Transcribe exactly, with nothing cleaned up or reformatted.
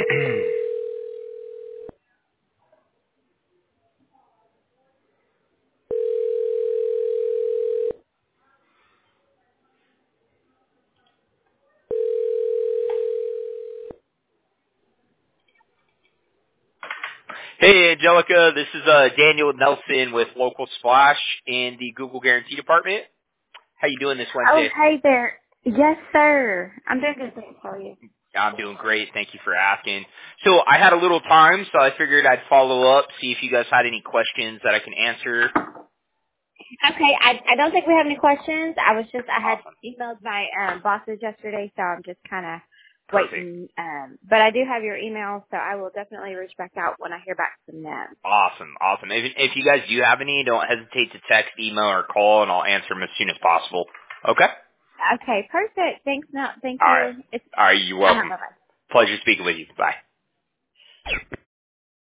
Hey, Angelica, this is uh, Daniel Nelson with Local Splash in the Google Guarantee Department. How you doing this Oh, Wednesday? hey there. Yes, sir. I'm doing good. Thanks. How are you? I'm doing great. Thank you for asking. So I had a little time, so I figured I'd follow up, see if you guys had any questions that I can answer. Okay. I I don't think we have any questions. I was just I had Awesome. emailed my um, bosses yesterday, so I'm just kind of Perfect. waiting. Um, but I do have your email, so I will definitely reach back out when I hear back from them. Awesome. Awesome. If, if you guys do have any, don't hesitate to text, email, or call, and I'll answer them as soon as possible. Okay? Okay. Perfect. Thanks. No, thank All right. you. It's All right. You're uh, welcome. bye bye. Pleasure speaking with you. Bye.